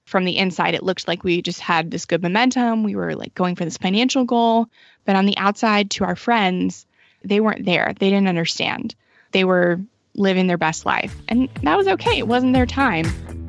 from the inside, it looked like we just had this good momentum. We were like going for this financial goal. But on the outside, to our friends, they weren't there. They didn't understand. They were living their best life. And that was okay. It wasn't their time.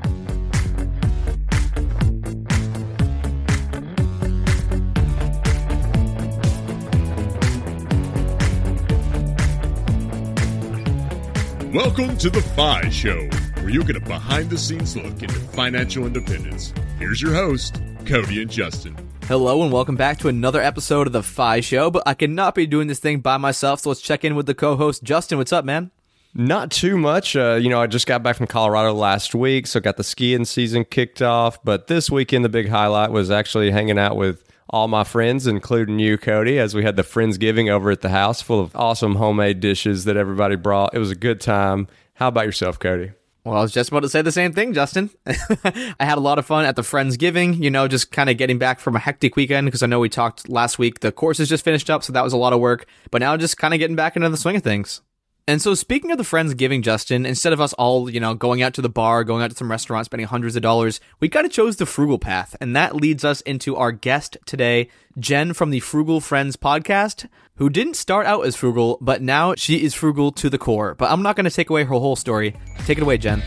Welcome to The FI Show, where you get a behind-the-scenes look into financial independence. Here's your host, Cody and Justin. Hello and welcome back to another episode of The FI Show, but I cannot be doing this thing by myself, so let's check in with the co-host, Justin. What's up, man? Not too much. I just got back from Colorado last week, so got the skiing season kicked off, but this weekend the big highlight was actually hanging out with all my friends, including you, Cody, as we had the Friendsgiving over at the house full of awesome homemade dishes that everybody brought. It was a good time. How about yourself, Cody? Well, I was just about to say the same thing, Justin. I had a lot of fun at the Friendsgiving, just kind of getting back from a hectic weekend because I know we talked last week. The course is just finished up, so that was a lot of work. But now just kind of getting back into the swing of things. And so speaking of the Friendsgiving, Justin, instead of us all, going out to the bar, going out to some restaurants, spending hundreds of dollars, we kind of chose the frugal path. And that leads us into our guest today, Jen from the Frugal Friends podcast, who didn't start out as frugal, but now she is frugal to the core. But I'm not going to take away her whole story. Take it away, Jen.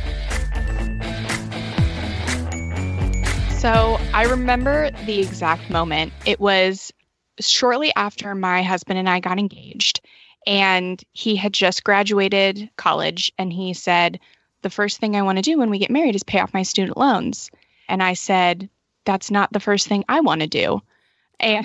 So I remember the exact moment. It was shortly after my husband and I got engaged. And he had just graduated college, and he said, the first thing I want to do when we get married is pay off my student loans. And I said, that's not the first thing I want to do. And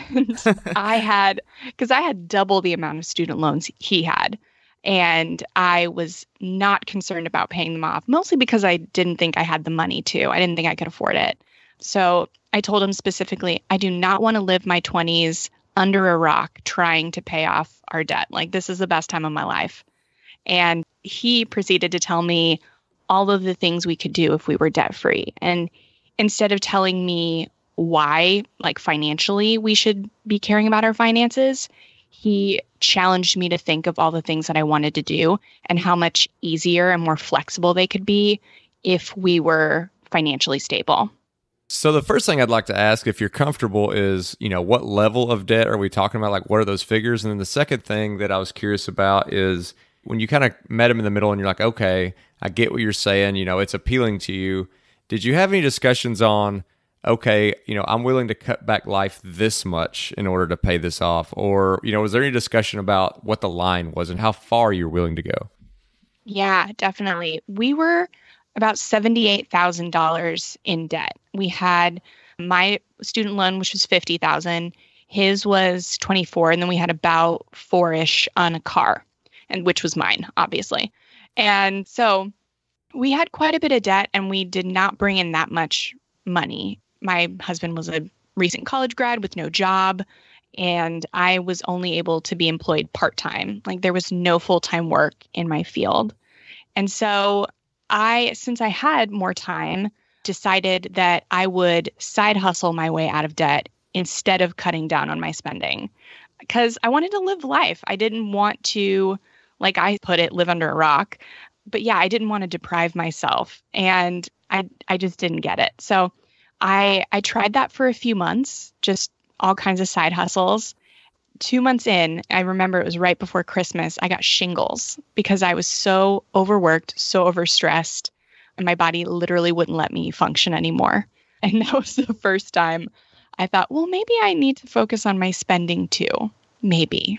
because I had double the amount of student loans he had. And I was not concerned about paying them off, mostly because I didn't think I had the money to. I didn't think I could afford it. So I told him specifically, I do not want to live my 20s under a rock trying to pay off our debt. Like, this is the best time of my life. And he proceeded to tell me all of the things we could do if we were debt free. And instead of telling me why, like financially, we should be caring about our finances, he challenged me to think of all the things that I wanted to do and how much easier and more flexible they could be if we were financially stable. So the first thing I'd like to ask, if you're comfortable, is, what level of debt are we talking about? Like, what are those figures? And then the second thing that I was curious about is when you kind of met him in the middle and you're like, okay, I get what you're saying, it's appealing to you. Did you have any discussions on, okay, I'm willing to cut back life this much in order to pay this off? Or, was there any discussion about what the line was and how far you're willing to go? Yeah, definitely. We were about $78,000 in debt. We had my student loan, which was $50,000. His was $24,000, and then we had about $4,000-ish on a car, and which was mine, obviously. And so we had quite a bit of debt, and we did not bring in that much money. My husband was a recent college grad with no job, and I was only able to be employed part-time. Like, there was no full-time work in my field. And so since I had more time, decided that I would side hustle my way out of debt instead of cutting down on my spending, because I wanted to live life. I didn't want to, like I put it, live under a rock. But yeah, I didn't want to deprive myself, and I just didn't get it. So I tried that for a few months, just all kinds of side hustles. 2 months in, I remember it was right before Christmas, I got shingles because I was so overworked, so overstressed, and my body literally wouldn't let me function anymore. And that was the first time I thought, well, maybe I need to focus on my spending too. Maybe.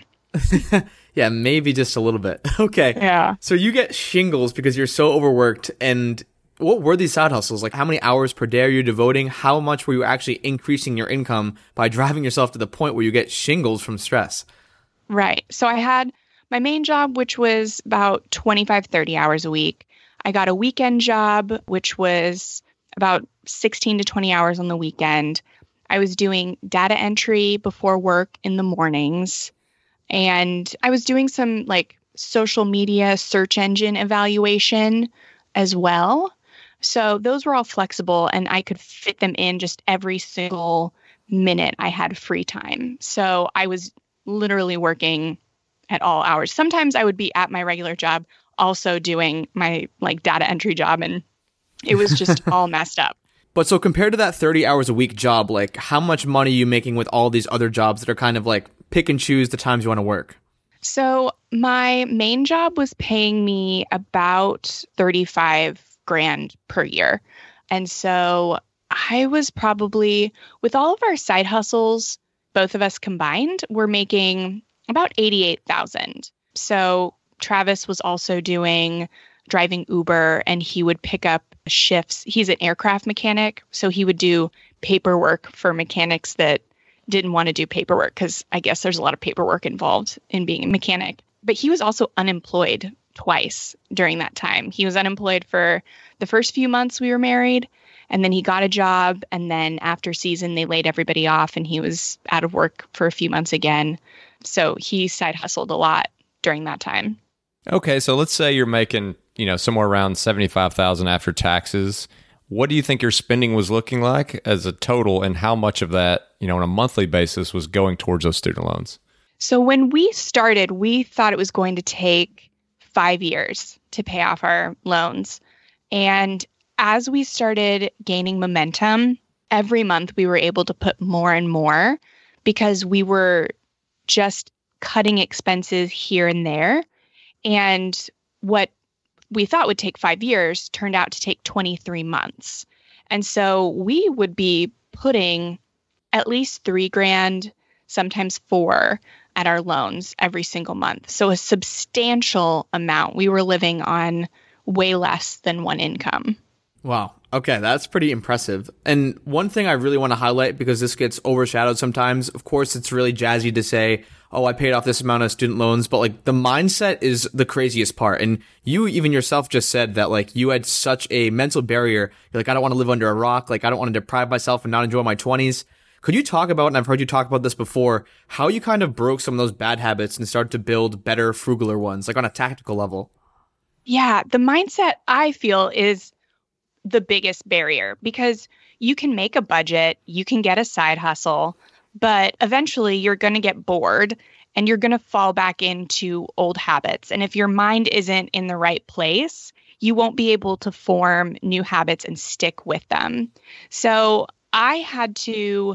Yeah, maybe just a little bit. Okay. Yeah. So you get shingles because you're so overworked. And what were these side hustles? Like, how many hours per day are you devoting? How much were you actually increasing your income by driving yourself to the point where you get shingles from stress? Right. So I had my main job, which was about 25, 30 hours a week. I got a weekend job, which was about 16 to 20 hours on the weekend. I was doing data entry before work in the mornings. And I was doing some like social media search engine evaluation as well. So those were all flexible, and I could fit them in just every single minute I had free time. So I was literally working at all hours. Sometimes I would be at my regular job also doing my like data entry job, and it was just all messed up. But so compared to that 30 hours a week job, like how much money are you making with all these other jobs that are kind of like pick and choose the times you want to work? So my main job was paying me about 35 grand per year. And so I was probably, with all of our side hustles, both of us combined, we're making about 88,000. So Travis was also driving Uber, and he would pick up shifts. He's an aircraft mechanic, so he would do paperwork for mechanics that didn't want to do paperwork, because I guess there's a lot of paperwork involved in being a mechanic. But he was also unemployed twice during that time. He was unemployed for the first few months we were married, and then he got a job, and then after season, they laid everybody off, and he was out of work for a few months again. So he side hustled a lot during that time. Okay, so let's say you're making, somewhere around 75,000 after taxes. What do you think your spending was looking like as a total, and how much of that, on a monthly basis was going towards those student loans? So when we started, we thought it was going to take 5 years to pay off our loans. And as we started gaining momentum, every month we were able to put more and more, because we were just cutting expenses here and there. And what we thought would take 5 years turned out to take 23 months. And so we would be putting at least 3 grand, sometimes 4, at our loans every single month. So a substantial amount. We were living on way less than one income. Wow. Okay, that's pretty impressive. And one thing I really want to highlight, because this gets overshadowed sometimes, of course, it's really jazzy to say, oh, I paid off this amount of student loans, but like the mindset is the craziest part. And you even yourself just said that like you had such a mental barrier. You're like, I don't want to live under a rock. Like I don't want to deprive myself and not enjoy my 20s. Could you talk about, and I've heard you talk about this before, how you kind of broke some of those bad habits and started to build better, frugaler ones, like on a tactical level? Yeah, the mindset I feel is the biggest barrier, because you can make a budget, you can get a side hustle, but eventually you're going to get bored and you're going to fall back into old habits. And if your mind isn't in the right place, you won't be able to form new habits and stick with them. So I had to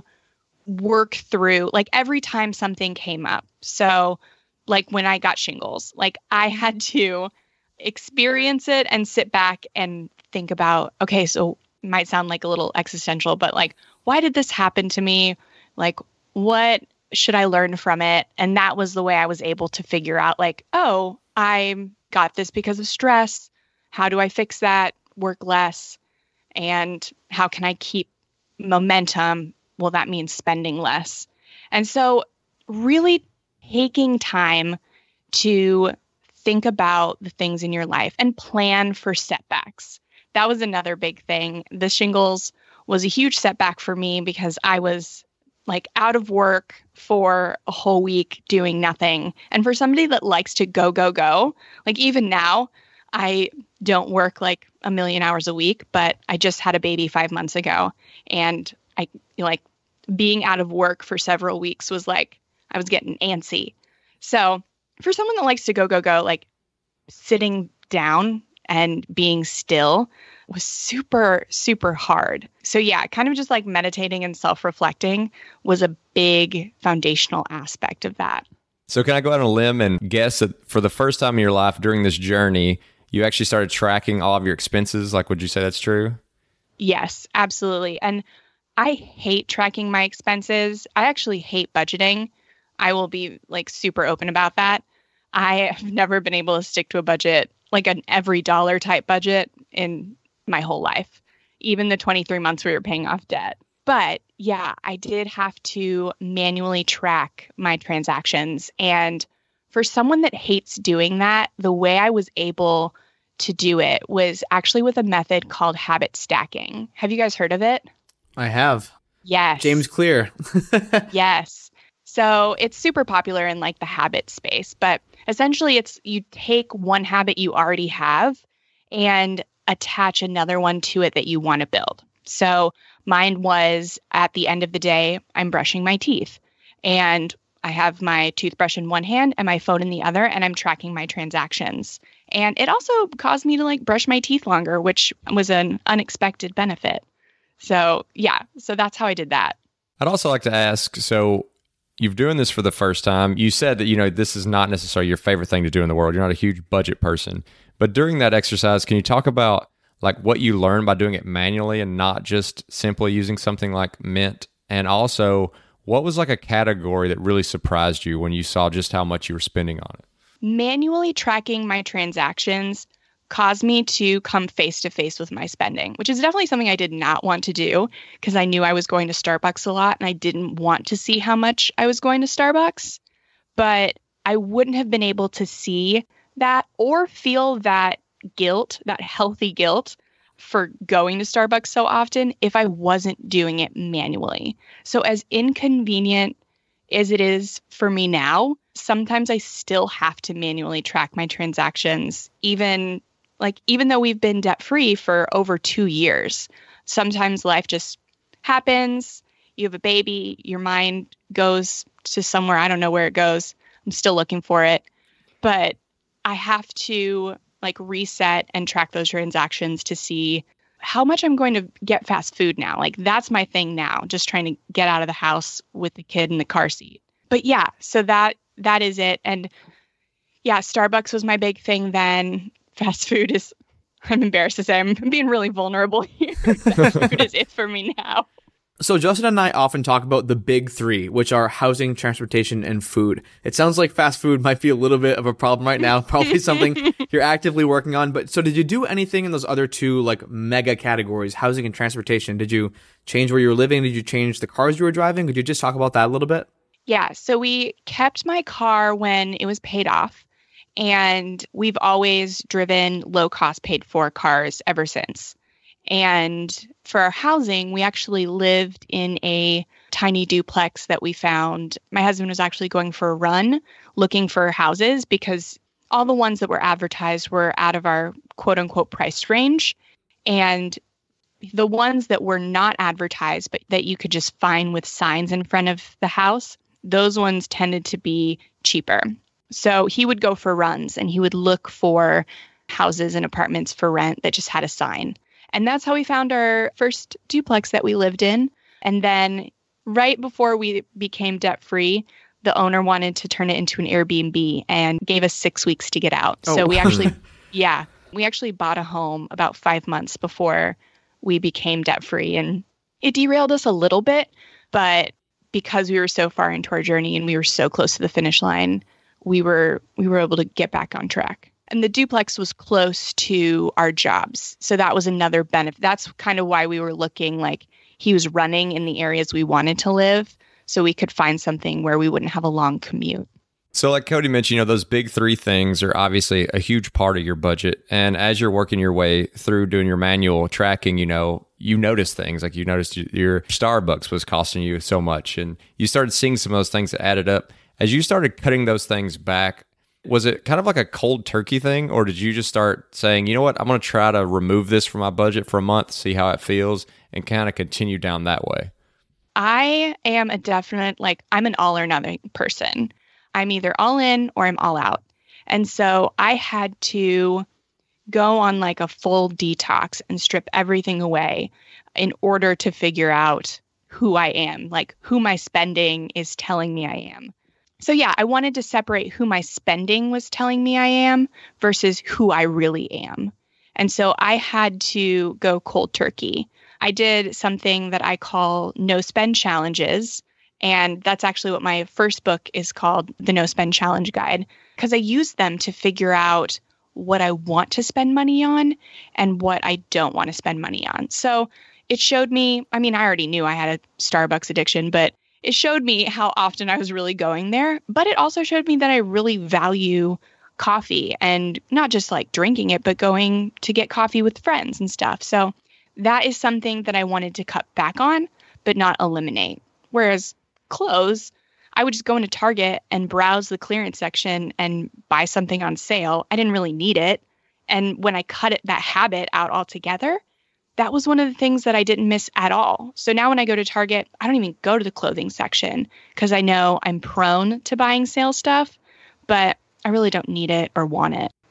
work through, like every time something came up. So like when I got shingles, like I had to experience it and sit back and think about, okay, so it might sound like a little existential, but like, why did this happen to me? Like, what should I learn from it? And that was the way I was able to figure out like, oh, I got this because of stress. How do I fix that? Work less. And how can I keep momentum? Well, that means spending less. And so really taking time to think about the things in your life and plan for setbacks. That was another big thing. The shingles was a huge setback for me because I was like out of work for a whole week doing nothing. And for somebody that likes to go, like even now, I don't work like a million hours a week, but I just had a baby 5 months ago. And I like being out of work for several weeks was like, I was getting antsy. So for someone that likes to go, like sitting down and being still was super, super hard. So yeah, kind of just like meditating and self-reflecting was a big foundational aspect of that. So can I go out on a limb and guess that for the first time in your life during this journey, you actually started tracking all of your expenses? Like, would you say that's true? Yes, absolutely. And I hate tracking my expenses. I actually hate budgeting. I will be like super open about that. I have never been able to stick to a budget, like an every dollar type budget in my whole life, even the 23 months we were paying off debt. But yeah, I did have to manually track my transactions. And for someone that hates doing that, the way I was able to do it was actually with a method called habit stacking. Have you guys heard of it? I have. Yes. James Clear. Yes. So it's super popular in like the habit space, but essentially it's you take one habit you already have and attach another one to it that you want to build. So mine was at the end of the day, I'm brushing my teeth and I have my toothbrush in one hand and my phone in the other, and I'm tracking my transactions. And it also caused me to like brush my teeth longer, which was an unexpected benefit. So yeah, so that's how I did that. I'd also like to ask, so you're doing this for the first time. You said that, this is not necessarily your favorite thing to do in the world. You're not a huge budget person. But during that exercise, can you talk about like what you learned by doing it manually and not just simply using something like Mint? And also, what was like a category that really surprised you when you saw just how much you were spending on it? Manually tracking my transactions caused me to come face to face with my spending, which is definitely something I did not want to do because I knew I was going to Starbucks a lot and I didn't want to see how much I was going to Starbucks. But I wouldn't have been able to see that or feel that guilt, that healthy guilt for going to Starbucks so often if I wasn't doing it manually. So as inconvenient as it is for me now, sometimes I still have to manually track my transactions, even though we've been debt-free for over 2 years. Sometimes life just happens. You have a baby, your mind goes to somewhere. I don't know where it goes. I'm still looking for it. But I have to reset and track those transactions to see how much I'm going to get fast food now. That's my thing now, just trying to get out of the house with the kid in the car seat. But yeah, so that is it. And yeah, Starbucks was my big thing then. Fast food is, I'm embarrassed to say, I'm being really vulnerable here. Fast food is it for me now. So Justin and I often talk about the big three, which are housing, transportation, and food. It sounds like fast food might be a little bit of a problem right now, probably something you're actively working on. But so did you do anything in those other two mega categories, housing and transportation? Did you change where you were living? Did you change the cars you were driving? Could you just talk about that a little bit? Yeah, so we kept my car when it was paid off. And we've always driven low-cost paid-for cars ever since. And for our housing, we actually lived in a tiny duplex that we found. My husband was actually going for a run looking for houses because all the ones that were advertised were out of our quote-unquote price range. And the ones that were not advertised, but that you could just find with signs in front of the house, those ones tended to be cheaper. So he would go for runs and he would look for houses and apartments for rent that just had a sign. And that's how we found our first duplex that we lived in. And then right before we became debt-free, the owner wanted to turn it into an Airbnb and gave us 6 weeks to get out. Oh. So we actually bought a home about 5 months before we became debt-free. And it derailed us a little bit, but because we were so far into our journey and we were so close to the finish line, we were able to get back on track. And the duplex was close to our jobs. So that was another benefit. That's kind of why we were looking he was running in the areas we wanted to live so we could find something where we wouldn't have a long commute. So like Cody mentioned, those big three things are obviously a huge part of your budget. And as you're working your way through doing your manual tracking, you notice things like you noticed your Starbucks was costing you so much and you started seeing some of those things that added up. As you started cutting those things back, was it kind of like a cold turkey thing? Or did you just start saying, you know what, I'm going to try to remove this from my budget for a month, see how it feels, and kind of continue down that way? I am a definite, I'm an all or nothing person. I'm either all in or I'm all out. And so I had to go on a full detox and strip everything away in order to figure out who I am, who my spending is telling me I am. So yeah, I wanted to separate who my spending was telling me I am versus who I really am. And so I had to go cold turkey. I did something that I call no spend challenges. And that's actually what my first book is called, The No Spend Challenge Guide, because I used them to figure out what I want to spend money on and what I don't want to spend money on. So it showed me, I already knew I had a Starbucks addiction, but it showed me how often I was really going there. But it also showed me that I really value coffee and not just drinking it, but going to get coffee with friends and stuff. So that is something that I wanted to cut back on, but not eliminate. Whereas clothes, I would just go into Target and browse the clearance section and buy something on sale. I didn't really need it. And when I cut that habit out altogether, that was one of the things that I didn't miss at all. So now when I go to Target, I don't even go to the clothing section because I know I'm prone to buying sale stuff, but I really don't need it or want it.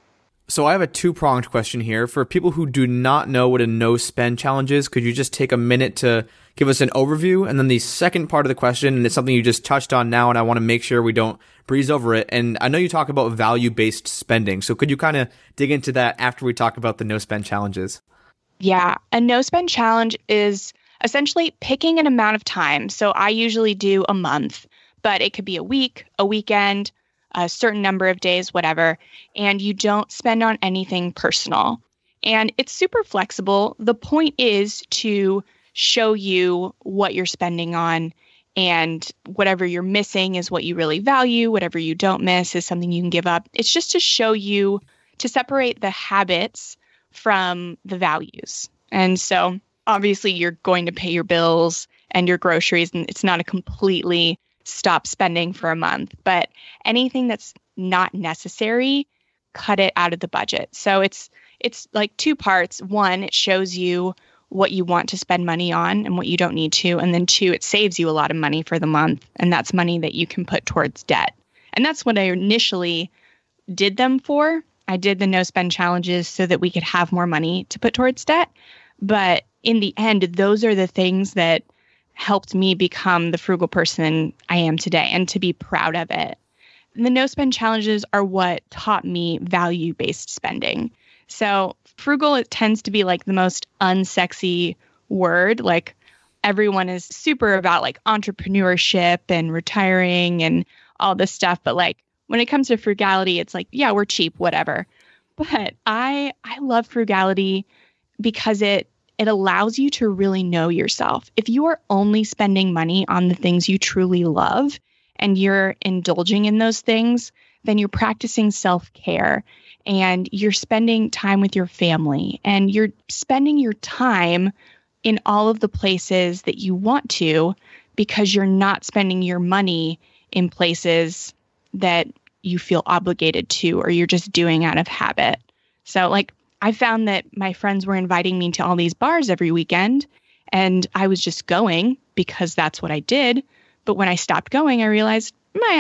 So I have a two-pronged question here. For people who do not know what a no-spend challenge is, could you just take a minute to give us an overview? And then the second part of the question, and it's something you just touched on now, and I want to make sure we don't breeze over it. And I know you talk about value-based spending. So could you kind of dig into that after we talk about the no-spend challenges? Yeah, a no-spend challenge is essentially picking an amount of time. So I usually do a month, but it could be a week, a weekend, a certain number of days, whatever, and you don't spend on anything personal. And it's super flexible. The point is to show you what you're spending on, and whatever you're missing is what you really value. Whatever you don't miss is something you can give up. It's just to show you, to separate the habits from the values. And so obviously you're going to pay your bills and your groceries, and it's not a completely stop spending for a month, but anything that's not necessary, cut it out of the budget. So it's like two parts. One, it shows you what you want to spend money on and what you don't need to. And then two, it saves you a lot of money for the month. And that's money that you can put towards debt. And that's what I initially did them for. I did the no spend challenges so that we could have more money to put towards debt. But in the end, those are the things that helped me become the frugal person I am today, and to be proud of it. And the no spend challenges are what taught me value-based spending. So frugal, it tends to be like the most unsexy word. Like everyone is super about like entrepreneurship and retiring and all this stuff. But like when it comes to frugality, it's like, yeah, we're cheap, whatever. But I love frugality because it allows you to really know yourself. If you are only spending money on the things you truly love and you're indulging in those things, then you're practicing self-care and you're spending time with your family and you're spending your time in all of the places that you want to, because you're not spending your money in places that you feel obligated to, or you're just doing out of habit. So like, I found that my friends were inviting me to all these bars every weekend, and I was just going because that's what I did. But when I stopped going, I realized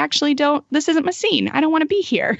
this isn't my scene. I don't want to be here.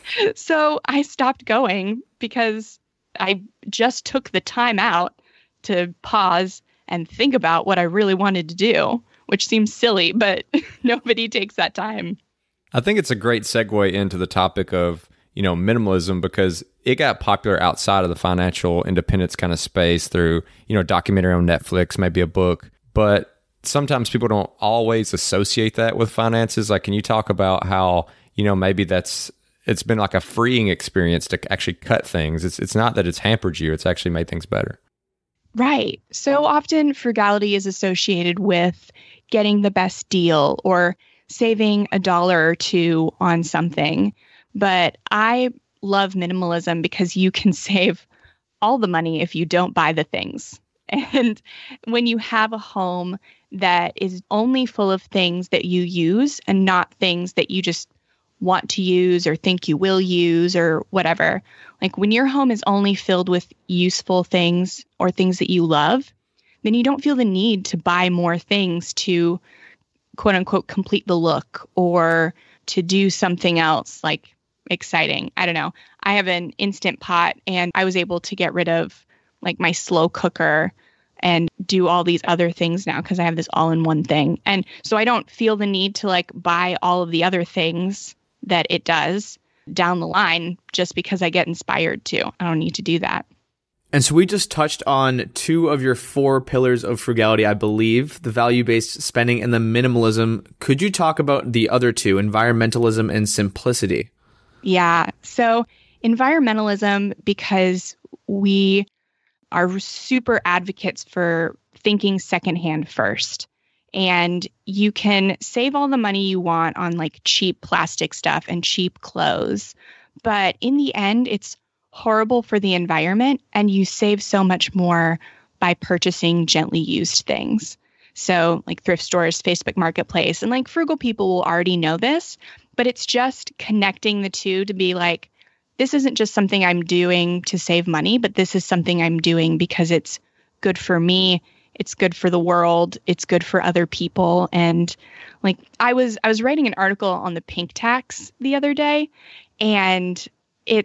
So I stopped going because I just took the time out to pause and think about what I really wanted to do, which seems silly, but nobody takes that time. I think it's a great segue into the topic of, minimalism, because it got popular outside of the financial independence kind of space through, a documentary on Netflix, maybe a book. But sometimes people don't always associate that with finances. Like, can you talk about how, maybe it's been like a freeing experience to actually cut things? It's not that it's hampered you, it's actually made things better. Right. So often frugality is associated with getting the best deal or saving $1 or $2 on something. But I love minimalism because you can save all the money if you don't buy the things. And when you have a home that is only full of things that you use and not things that you just want to use or think you will use or whatever, like when your home is only filled with useful things or things that you love, then you don't feel the need to buy more things to quote unquote complete the look or to do something else like exciting. I don't know. I have an Instant Pot and I was able to get rid of like my slow cooker and do all these other things now because I have this all-in-one thing. And so I don't feel the need to like buy all of the other things that it does down the line just because I get inspired to. I don't need to do that. And so we just touched on 2 of your 4 pillars of frugality, I believe, the value-based spending and the minimalism. Could you talk about the other 2, environmentalism and simplicity? Yeah. So environmentalism, because we are super advocates for thinking secondhand first. And you can save all the money you want on like cheap plastic stuff and cheap clothes. But in the end, it's horrible for the environment, and you save so much more by purchasing gently used things. So like thrift stores, Facebook Marketplace, and like frugal people will already know this, but it's just connecting the two to be like, this isn't just something I'm doing to save money, but this is something I'm doing because it's good for me. It's good for the world. It's good for other people. And like I was writing an article on the pink tax the other day, and it's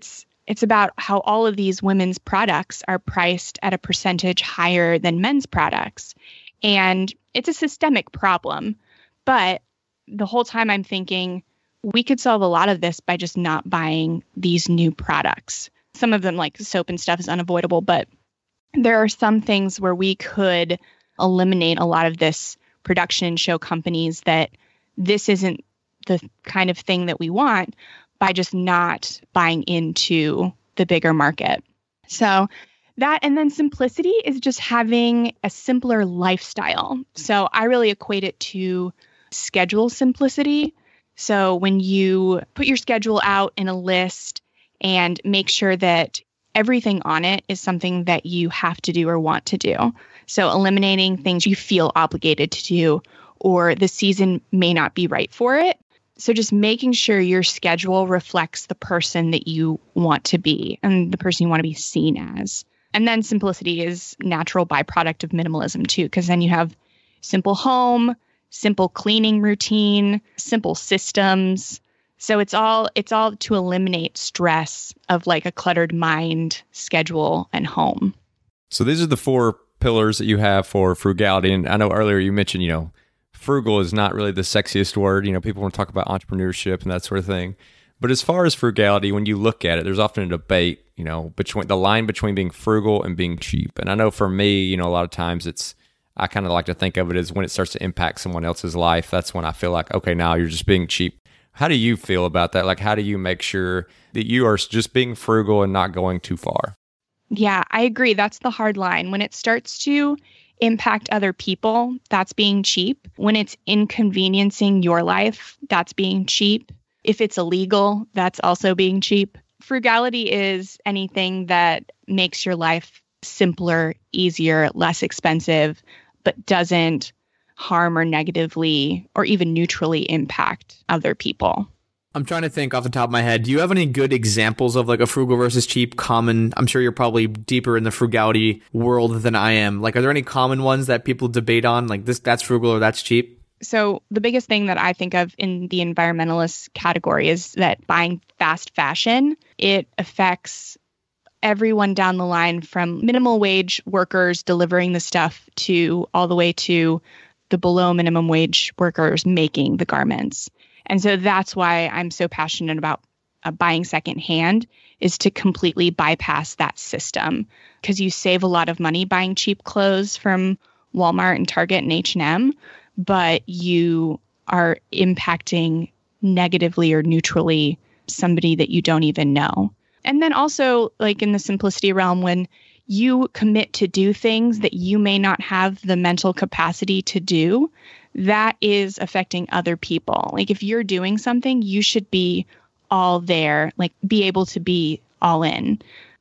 it's about how all of these women's products are priced at a percentage higher than men's products. And it's a systemic problem. But the whole time I'm thinking we could solve a lot of this by just not buying these new products. Some of them, like soap and stuff, is unavoidable, but there are some things where we could eliminate a lot of this production and show companies that this isn't the kind of thing that we want by just not buying into the bigger market. So that, and then simplicity is just having a simpler lifestyle. So I really equate it to schedule simplicity. So when you put your schedule out in a list and make sure that everything on it is something that you have to do or want to do. So eliminating things you feel obligated to do or the season may not be right for it. So just making sure your schedule reflects the person that you want to be and the person you want to be seen as. And then simplicity is natural byproduct of minimalism too, because then you have simple home, simple cleaning routine, simple systems. So it's all to eliminate stress of like a cluttered mind, schedule, and home. So these are the 4 pillars that you have for frugality. And I know earlier you mentioned, frugal is not really the sexiest word. People want to talk about entrepreneurship and that sort of thing. But as far as frugality, when you look at it, there's often a debate, between the line between being frugal and being cheap. And I know for me, a lot of times I kind of like to think of it as when it starts to impact someone else's life. That's when I feel like, okay, now you're just being cheap. How do you feel about that? Like, how do you make sure that you are just being frugal and not going too far? Yeah, I agree. That's the hard line. When it starts to impact other people, that's being cheap. When it's inconveniencing your life, that's being cheap. If it's illegal, that's also being cheap. Frugality is anything that makes your life simpler, easier, less expensive, but doesn't harm or negatively or even neutrally impact other people. I'm trying to think off the top of my head. Do you have any good examples of like a frugal versus cheap common? I'm sure you're probably deeper in the frugality world than I am. Like, are there any common ones that people debate on? Like that's frugal or that's cheap? So the biggest thing that I think of in the environmentalist category is that buying fast fashion, it affects everyone down the line from minimal wage workers delivering the stuff to all the way to the below minimum wage workers making the garments. And so that's why I'm so passionate about buying secondhand, is to completely bypass that system, because you save a lot of money buying cheap clothes from Walmart and Target and H&M, but you are impacting negatively or neutrally somebody that you don't even know. And then also, like in the simplicity realm, when you commit to do things that you may not have the mental capacity to do, that is affecting other people. Like if you're doing something, you should be all there, like be able to be all in.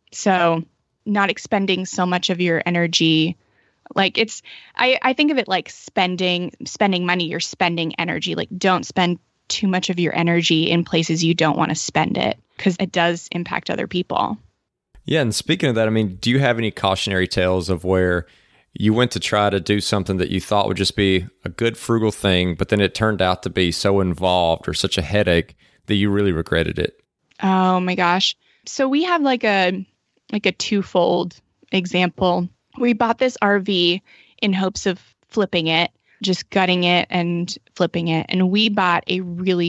So not expending so much of your energy. Like I think of it like spending money, you're spending energy. Like don't spend too much of your energy in places you don't want to spend it, because it does impact other people. Yeah. And speaking of that, I mean, do you have any cautionary tales of where you went to try to do something that you thought would just be a good frugal thing, but then it turned out to be so involved or such a headache that you really regretted it? Oh my gosh. So we have like a twofold example. We bought this RV in hopes of flipping it, just gutting it and flipping it. And we bought it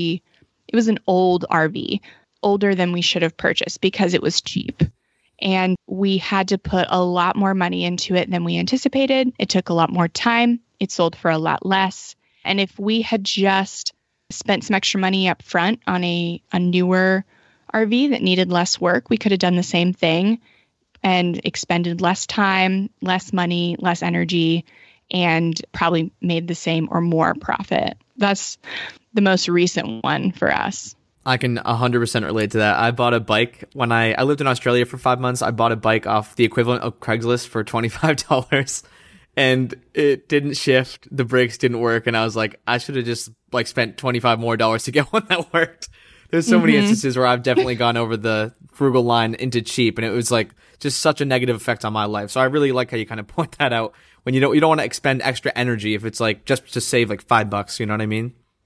was an old RV, older than we should have purchased because it was cheap. And we had to put a lot more money into it than we anticipated. It took a lot more time. It sold for a lot less. And if we had just spent some extra money up front on a newer RV that needed less work, we could have done the same thing and expended less time, less money, less energy, and probably made the same or more profit. That's the most recent one for us. I can 100% relate to that. I bought a bike when I lived in Australia for 5 months. I bought a bike off the equivalent of Craigslist for $25 and it didn't shift. The brakes didn't work. And I was like, I should have just like spent $25 more to get one that worked. There's so many instances where I've definitely gone over the frugal line into cheap, and it was like just such a negative effect on my life. So I really like how you kind of point that out when you don't want to expend extra energy if it's like just to save like $5, you know what I mean?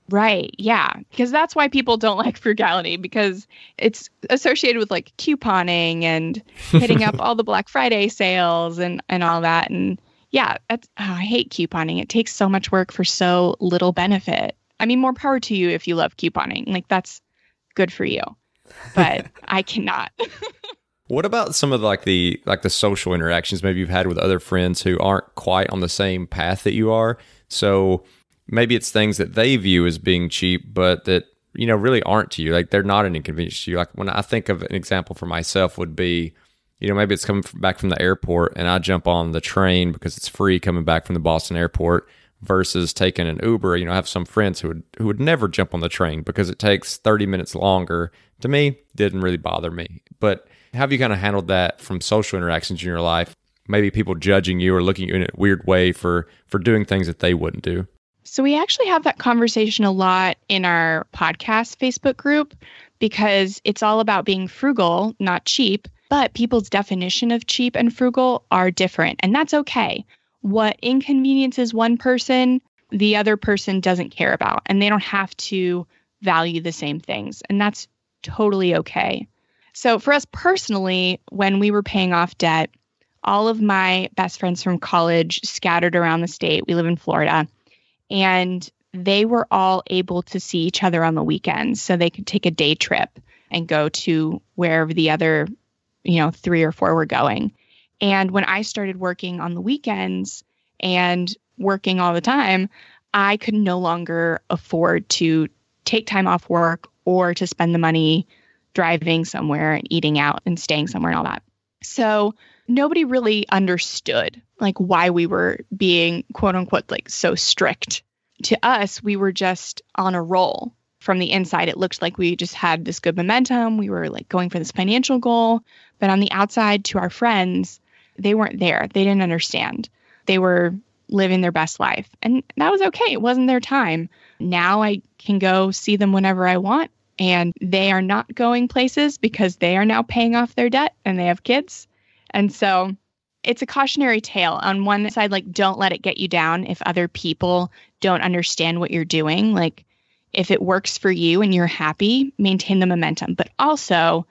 Right. Yeah. Because that's why people don't like frugality, because it's associated with like couponing and hitting up all the Black Friday sales and all that. And yeah, I hate couponing. It takes so much work for so little benefit. I mean, more power to you if you love couponing. Like, that's good for you. But I cannot. What about some of the social interactions maybe you've had with other friends who aren't quite on the same path that you are? So maybe it's things that they view as being cheap, but that, really aren't to you. Like, they're not an inconvenience to you. Like, when I think of an example for myself would be, maybe it's coming back from the airport and I jump on the train because it's free coming back from the Boston airport versus taking an Uber. I have some friends who would never jump on the train because it takes 30 minutes longer. To me, didn't really bother me. But how have you kind of handled that from social interactions in your life? Maybe people judging you or looking at you in a weird way for doing things that they wouldn't do. So we actually have that conversation a lot in our podcast Facebook group, because it's all about being frugal, not cheap, but people's definition of cheap and frugal are different, and that's okay. What inconveniences one person, the other person doesn't care about, and they don't have to value the same things, and that's totally okay. So for us personally, when we were paying off debt, all of my best friends from college scattered around the state. We live in Florida. And they were all able to see each other on the weekends, so they could take a day trip and go to wherever the other, 3 or 4 were going. And when I started working on the weekends and working all the time, I could no longer afford to take time off work or to spend the money driving somewhere and eating out and staying somewhere and all that. So nobody really understood like why we were being quote unquote like so strict. To us, we were just on a roll. From the inside, it looked like we just had this good momentum. We were like going for this financial goal. But on the outside, to our friends, they weren't there. They didn't understand. They were living their best life. And that was okay. It wasn't their time. Now I can go see them whenever I want. And they are not going places because they are now paying off their debt and they have kids. And so it's a cautionary tale. On one side, like, don't let it get you down if other people don't understand what you're doing. Like, if it works for you and you're happy, maintain the momentum. But also,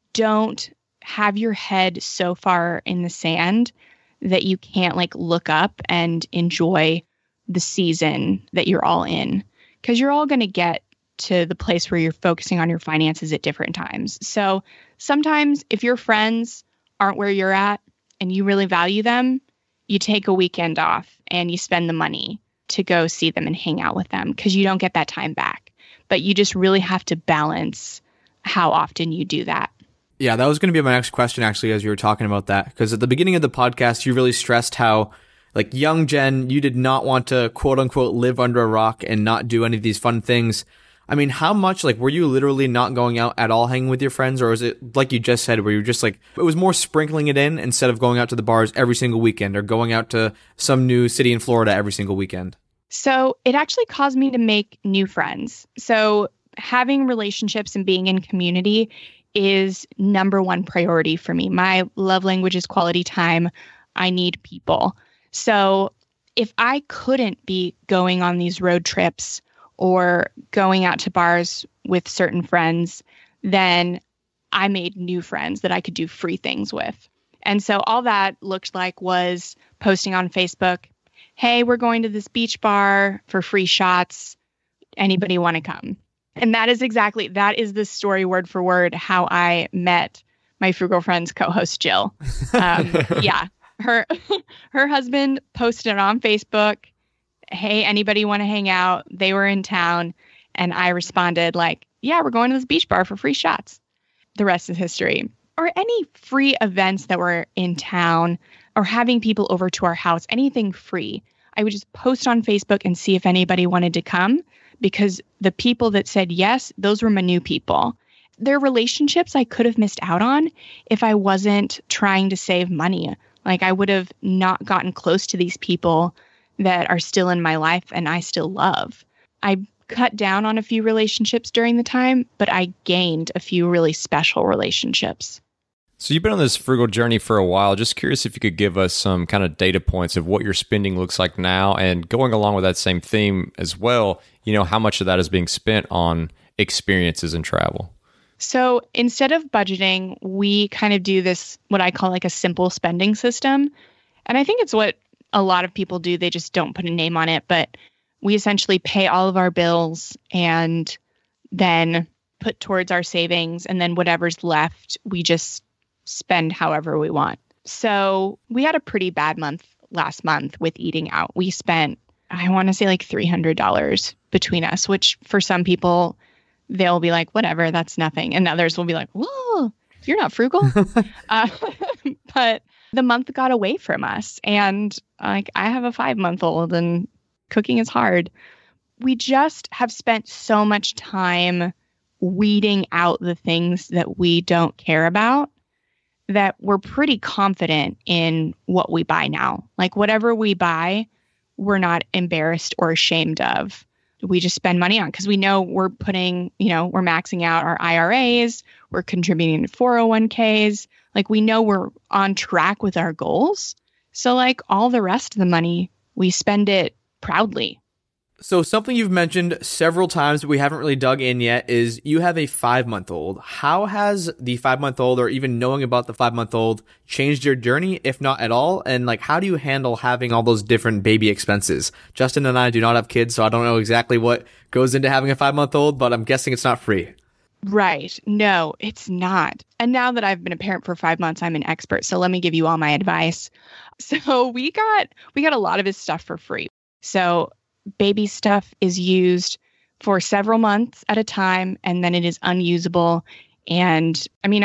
don't have your head so far in the sand that you can't like look up and enjoy the season that you're all in. Because you're all going to get to the place where you're focusing on your finances at different times. So sometimes if your friends aren't where you're at and you really value them, you take a weekend off and you spend the money to go see them and hang out with them, because you don't get that time back. But you just really have to balance how often you do that. Yeah, that was going to be my next question, actually, as you were talking about that. Because at the beginning of the podcast, you really stressed how, like, young Jen, you did not want to, quote unquote, live under a rock and not do any of these fun things. I mean, how much, like, were you literally not going out at all hanging with your friends? Or was it, like you just said, where you just, like, it was more sprinkling it in instead of going out to the bars every single weekend or going out to some new city in Florida every single weekend? So it actually caused me to make new friends. So having relationships and being in community is number one priority for me. My love language is quality time. I need people. So if I couldn't be going on these road trips or going out to bars with certain friends, then I made new friends that I could do free things with. And so all that looked like was posting on Facebook, hey, we're going to this beach bar for free shots. Anybody want to come? And that is the story word for word how I met my Frugal Friends co-host, Jill. Yeah, her husband posted it on Facebook. Hey, anybody want to hang out? They were in town. And I responded like, yeah, we're going to this beach bar for free shots. The rest is history. Or any free events that were in town or having people over to our house, anything free. I would just post on Facebook and see if anybody wanted to come, because the people that said yes, those were my new people. They're relationships I could have missed out on if I wasn't trying to save money. Like, I would have not gotten close to these people that are still in my life and I still love. I cut down on a few relationships during the time, but I gained a few really special relationships. So you've been on this frugal journey for a while. Just curious if you could give us some kind of data points of what your spending looks like now, and going along with that same theme as well, how much of that is being spent on experiences and travel. So instead of budgeting, we kind of do this, what I call like a simple spending system. And I think it's what a lot of people do. They just don't put a name on it, but we essentially pay all of our bills and then put towards our savings. And then whatever's left, we just spend however we want. So we had a pretty bad month last month with eating out. We spent, I want to say like $300 between us, which for some people, they'll be like, whatever, that's nothing. And others will be like, whoa, you're not frugal. But the month got away from us. And like, I have a 5-month-old and cooking is hard. We just have spent so much time weeding out the things that we don't care about that we're pretty confident in what we buy now. Like whatever we buy, we're not embarrassed or ashamed of. We just spend money on because we know we're putting, we're maxing out our IRAs, we're contributing to 401ks. Like we know we're on track with our goals. So like all the rest of the money, we spend it proudly. So something you've mentioned several times, but we haven't really dug in yet, is you have a 5-month-old. How has the 5-month-old, or even knowing about the 5-month-old, changed your journey, if not at all? And like, how do you handle having all those different baby expenses? Justin and I do not have kids, so I don't know exactly what goes into having a 5-month-old, but I'm guessing it's not free. Right. No, it's not. And now that I've been a parent for 5 months, I'm an expert. So let me give you all my advice. So we got a lot of his stuff for free. So baby stuff is used for several months at a time, and then it is unusable. And I mean,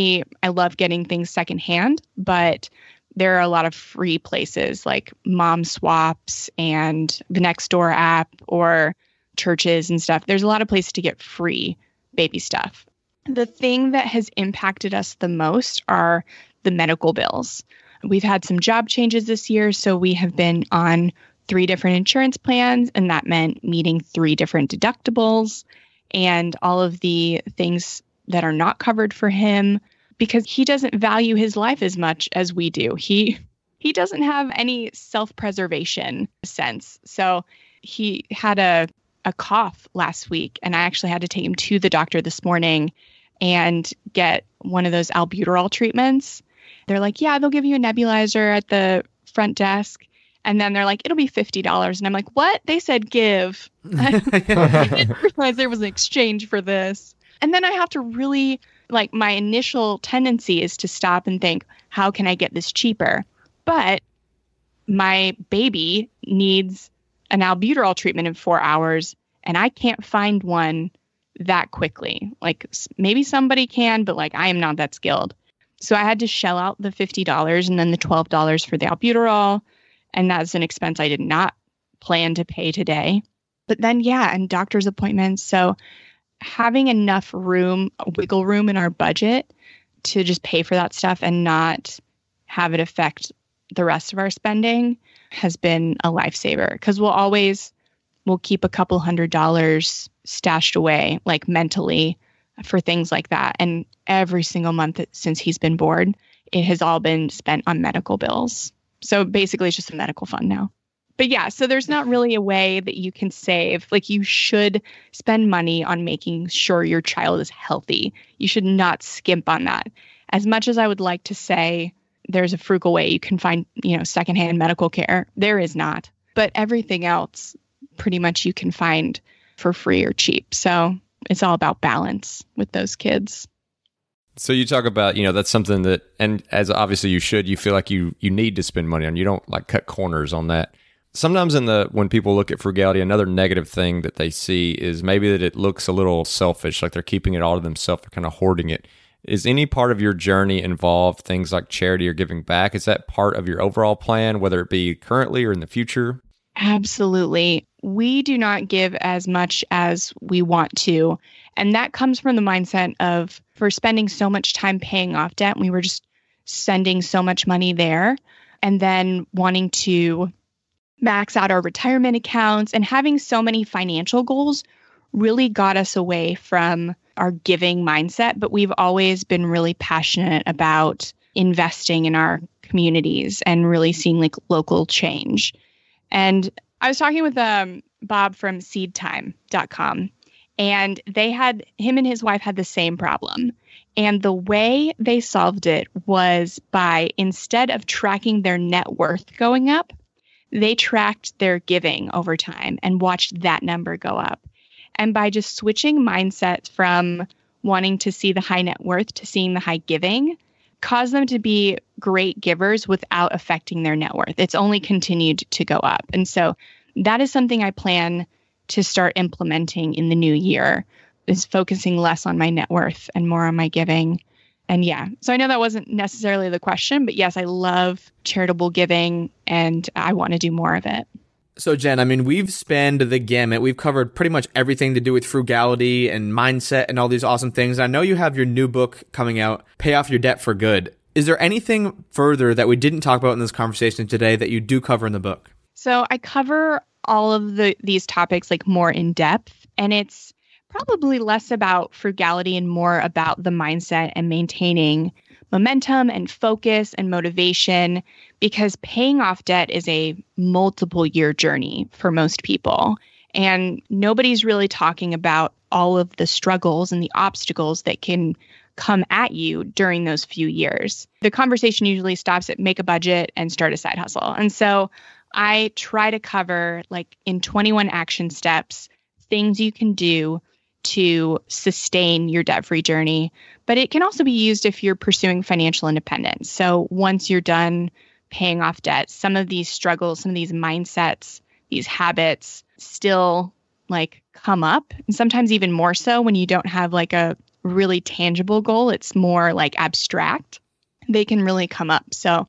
I love getting things secondhand, but there are a lot of free places like Mom Swaps and the Nextdoor app or churches and stuff. There's a lot of places to get free baby stuff. The thing that has impacted us the most are the medical bills. We've had some job changes this year, so we have been on 3 different insurance plans, and that meant meeting 3 different deductibles and all of the things that are not covered for him because he doesn't value his life as much as we do. He doesn't have any self-preservation sense. So he had a cough last week, and I actually had to take him to the doctor this morning and get one of those albuterol treatments. They're like, yeah, they'll give you a nebulizer at the front desk. And then they're like, it'll be $50. And I'm like, what? They said give. I didn't realize there was an exchange for this. And then I have to really, like, my initial tendency is to stop and think, how can I get this cheaper? But my baby needs an albuterol treatment in 4 hours, and I can't find one that quickly. Like, maybe somebody can, but, like, I am not that skilled. So I had to shell out the $50 and then the $12 for the albuterol. And that's an expense I did not plan to pay today. But then, and doctor's appointments. So having enough wiggle room in our budget to just pay for that stuff and not have it affect the rest of our spending has been a lifesaver. Because we'll keep a couple $100 stashed away, like mentally, for things like that. And every single month since he's been born, it has all been spent on medical bills. So basically it's just a medical fund now. But so there's not really a way that you can save. Like you should spend money on making sure your child is healthy. You should not skimp on that. As much as I would like to say there's a frugal way you can find, secondhand medical care, there is not. But everything else pretty much you can find for free or cheap. So it's all about balance with those kids. So you talk about, that's something that, and as obviously you feel like you need to spend money on. You don't like cut corners on that. Sometimes when people look at frugality, another negative thing that they see is maybe that it looks a little selfish, like they're keeping it all to themselves, they're kind of hoarding it. Is any part of your journey involved things like charity or giving back? Is that part of your overall plan, whether it be currently or in the future? Absolutely. We do not give as much as we want to. And that comes from the mindset of, for spending so much time paying off debt, we were just sending so much money there, and then wanting to max out our retirement accounts and having so many financial goals really got us away from our giving mindset, but we've always been really passionate about investing in our communities and really seeing like local change. And I was talking with Bob from seedtime.com, and him and his wife had the same problem. And the way they solved it was by, instead of tracking their net worth going up, they tracked their giving over time and watched that number go up. And by just switching mindsets from wanting to see the high net worth to seeing the high giving, caused them to be great givers without affecting their net worth. It's only continued to go up. And so that is something I plan to start implementing in the new year, is focusing less on my net worth and more on my giving. And yeah, so I know that wasn't necessarily the question, but yes, I love charitable giving and I want to do more of it. So Jen, I mean, we've spanned the gamut. We've covered pretty much everything to do with frugality and mindset and all these awesome things. I know you have your new book coming out, Pay Off Your Debt for Good. Is there anything further that we didn't talk about in this conversation today that you do cover in the book? So I cover all of these topics like more in depth, and it's probably less about frugality and more about the mindset and maintaining momentum and focus and motivation, because paying off debt is a multiple year journey for most people. And nobody's really talking about all of the struggles and the obstacles that can come at you during those few years. The conversation usually stops at make a budget and start a side hustle. And so I try to cover, like in 21 action steps, things you can do to sustain your debt-free journey. But it can also be used if you're pursuing financial independence. So once you're done paying off debt, some of these struggles, some of these mindsets, these habits still like come up. And sometimes even more so when you don't have like a really tangible goal. It's more like abstract. They can really come up. So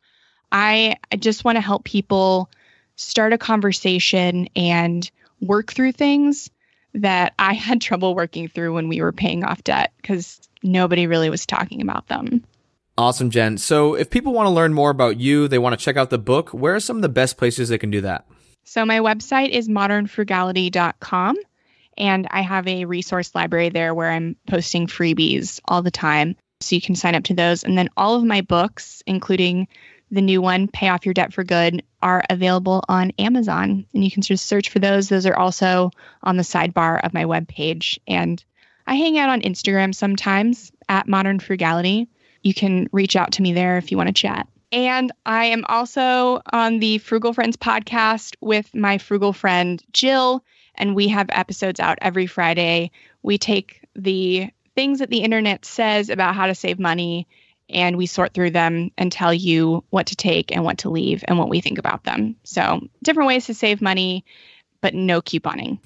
I just want to help people start a conversation and work through things that I had trouble working through when we were paying off debt because nobody really was talking about them. Awesome, Jen. So if people want to learn more about you, they want to check out the book, where are some of the best places they can do that? So my website is modernfrugality.com, and I have a resource library there where I'm posting freebies all the time. So you can sign up to those. And then all of my books, including the new one, Pay Off Your Debt for Good, are available on Amazon. And you can just search for those. Those are also on the sidebar of my webpage. And I hang out on Instagram sometimes at Modern Frugality. You can reach out to me there if you want to chat. And I am also on the Frugal Friends podcast with my frugal friend, Jill. And we have episodes out every Friday. We take the things that the internet says about how to save money, and we sort through them and tell you what to take and what to leave and what we think about them. So different ways to save money, but no couponing.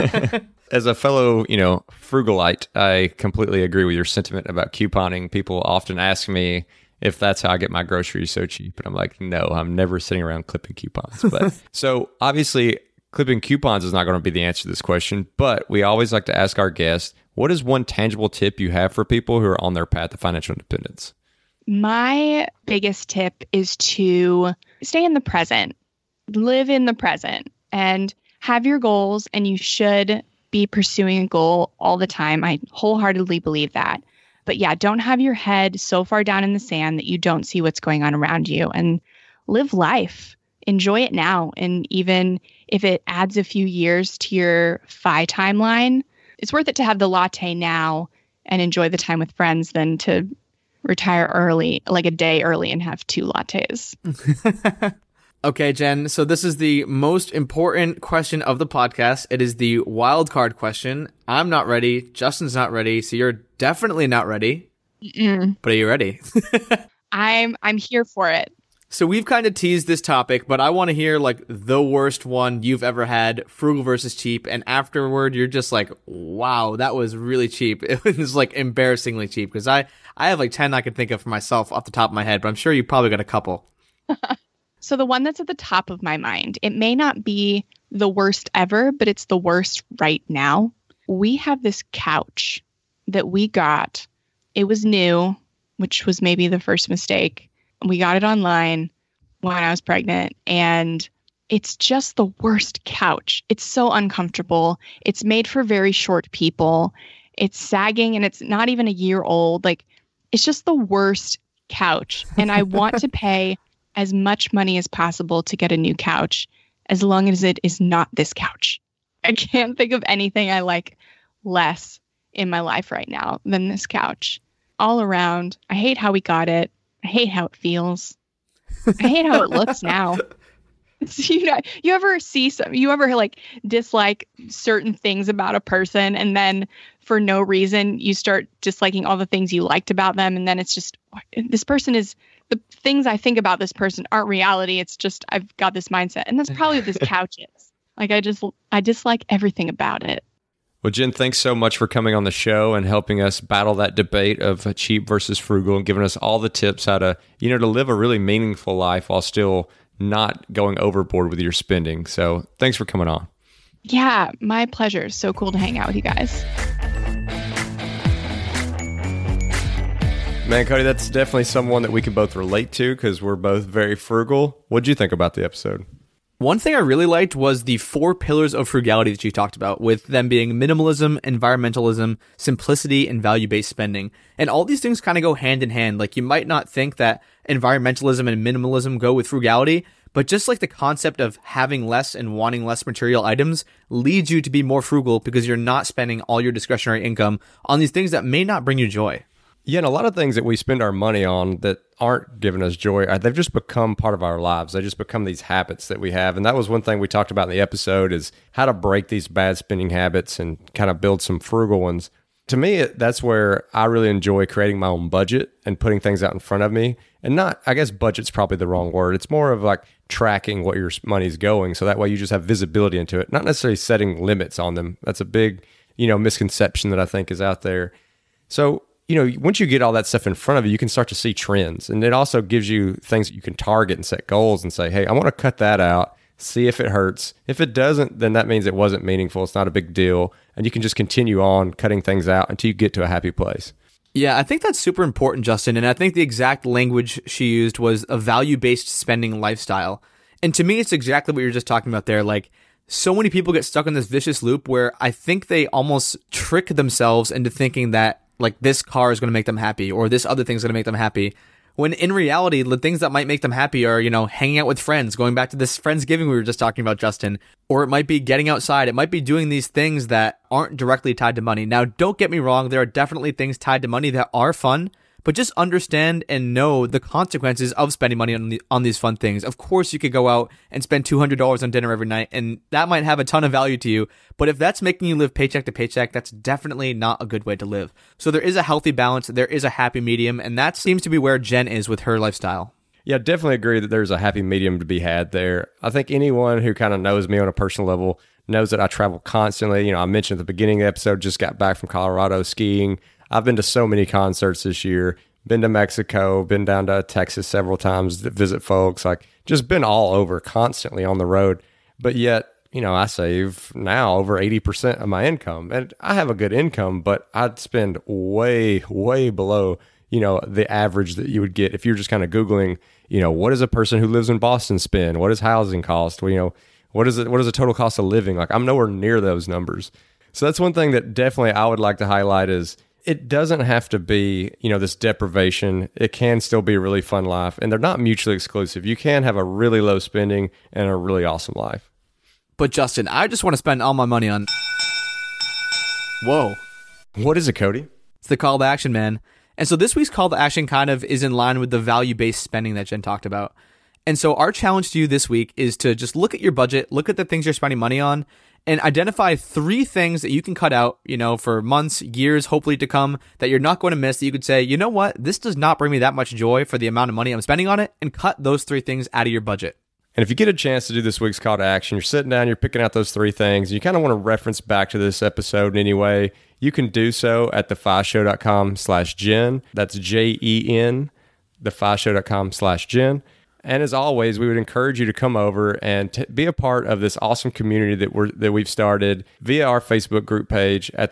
As a fellow, frugalite, I completely agree with your sentiment about couponing. People often ask me if that's how I get my groceries so cheap. And I'm like, no, I'm never sitting around clipping coupons. But so obviously clipping coupons is not going to be the answer to this question, but we always like to ask our guests, what is one tangible tip you have for people who are on their path to financial independence? My biggest tip is to stay in the present, live in the present, and have your goals, and you should be pursuing a goal all the time. I wholeheartedly believe that. But yeah, don't have your head so far down in the sand that you don't see what's going on around you, and live life. Enjoy it now. And even if it adds a few years to your FI timeline, it's worth it to have the latte now and enjoy the time with friends than to retire early, like a day early, and have 2 lattes. Okay, Jen. So this is the most important question of the podcast. It is the wild card question. I'm not ready. Justin's not ready. So you're definitely not ready. Mm-mm. But are you ready? I'm here for it. So we've kind of teased this topic, but I want to hear like the worst one you've ever had, frugal versus cheap. And afterward, you're just like, wow, that was really cheap. It was like embarrassingly cheap, because I have like 10 I can think of for myself off the top of my head, but I'm sure you probably got a couple. So the one that's at the top of my mind, it may not be the worst ever, but it's the worst right now. We have this couch that we got. It was new, which was maybe the first mistake. We got it online when I was pregnant, and it's just the worst couch. It's so uncomfortable. It's made for very short people. It's sagging and it's not even a year old. Like, it's just the worst couch. And I want to pay as much money as possible to get a new couch, as long as it is not this couch. I can't think of anything I like less in my life right now than this couch. All around, I hate how we got it. I hate how it feels. I hate how it looks now. You ever see you ever like dislike certain things about a person, and then for no reason you start disliking all the things you liked about them, and then it's just, this person is, the things I think about this person aren't reality. It's just, I've got this mindset, and that's probably what this couch is. Like, I dislike everything about it. Well, Jen, thanks so much for coming on the show and helping us battle that debate of cheap versus frugal, and giving us all the tips how to, to live a really meaningful life while still not going overboard with your spending. So thanks for coming on. Yeah, my pleasure. It's so cool to hang out with you guys. Man, Cody, that's definitely someone that we can both relate to because we're both very frugal. What'd you think about the episode? One thing I really liked was the 4 pillars of frugality that you talked about, with them being minimalism, environmentalism, simplicity, and value-based spending. And all these things kind of go hand in hand. Like, you might not think that environmentalism and minimalism go with frugality, but just like the concept of having less and wanting less material items leads you to be more frugal because you're not spending all your discretionary income on these things that may not bring you joy. Yeah, and a lot of things that we spend our money on that aren't giving us joy, they've just become part of our lives. They just become these habits that we have. And that was one thing we talked about in the episode, is how to break these bad spending habits and kind of build some frugal ones. To me, that's where I really enjoy creating my own budget and putting things out in front of me. And not, I guess budget's probably the wrong word. It's more of like tracking what your money's going. So that way you just have visibility into it, not necessarily setting limits on them. That's a big, misconception that I think is out there. So, once you get all that stuff in front of you, you can start to see trends. And it also gives you things that you can target and set goals and say, hey, I want to cut that out, see if it hurts. If it doesn't, then that means it wasn't meaningful. It's not a big deal. And you can just continue on cutting things out until you get to a happy place. Yeah, I think that's super important, Justin. And I think the exact language she used was a value-based spending lifestyle. And to me, it's exactly what you're just talking about there. Like, so many people get stuck in this vicious loop where I think they almost trick themselves into thinking that, like, this car is going to make them happy or this other thing is going to make them happy. When in reality, the things that might make them happy are, hanging out with friends, going back to this Friendsgiving we were just talking about, Justin, or it might be getting outside. It might be doing these things that aren't directly tied to money. Now, don't get me wrong. There are definitely things tied to money that are fun, but just understand and know the consequences of spending money on these fun things. Of course, you could go out and spend $200 on dinner every night, and that might have a ton of value to you. But if that's making you live paycheck to paycheck, that's definitely not a good way to live. So there is a healthy balance. There is a happy medium, and that seems to be where Jen is with her lifestyle. Yeah, definitely agree that there's a happy medium to be had there. I think anyone who kind of knows me on a personal level knows that I travel constantly. I mentioned at the beginning of the episode, just got back from Colorado skiing. I've been to so many concerts this year, been to Mexico, been down to Texas several times to visit folks, like just been all over constantly on the road. But yet, I save now over 80% of my income, and I have a good income, but I'd spend way, way below, the average that you would get if you're just kind of Googling, what does a person who lives in Boston spend? What does housing cost? What is the total cost of living? Like, I'm nowhere near those numbers. So that's one thing that definitely I would like to highlight is, it doesn't have to be, this deprivation. It can still be a really fun life, and they're not mutually exclusive. You can have a really low spending and a really awesome life. But Justin, I just want to spend all my money on... Whoa. What is it, Cody? It's the call to action, man. And so this week's call to action kind of is in line with the value-based spending that Jen talked about. And so our challenge to you this week is to just look at your budget, look at the things you're spending money on, and identify 3 things that you can cut out, for months, years, hopefully to come, that you're not going to miss, that you could say, you know what, this does not bring me that much joy for the amount of money I'm spending on it, and cut those 3 things out of your budget. And if you get a chance to do this week's call to action, you're sitting down, you're picking out those 3 things, you kind of want to reference back to this episode in any way, you can do so at thefishow.com/Jen. That's JEN, thefishow.com/Jen. And as always, we would encourage you to come over and be a part of this awesome community that we've started via our Facebook group page at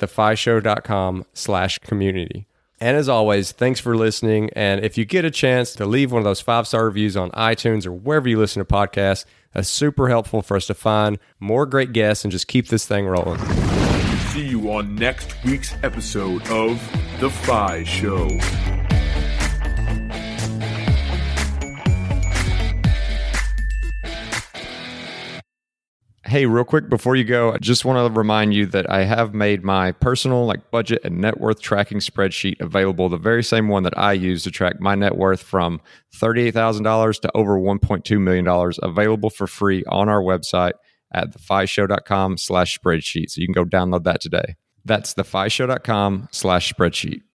thefishow.com/community. And as always, thanks for listening. And if you get a chance to leave one of those 5-star reviews on iTunes or wherever you listen to podcasts, that's super helpful for us to find more great guests and just keep this thing rolling. see you on next week's episode of The Fi Show. Hey, real quick before you go, I just want to remind you that I have made my personal budget and net worth tracking spreadsheet available, the very same one that I use to track my net worth from $38,000 to over $1.2 million, available for free on our website at thefishow.com/spreadsheet. So you can go download that today. That's thefishow.com/spreadsheet.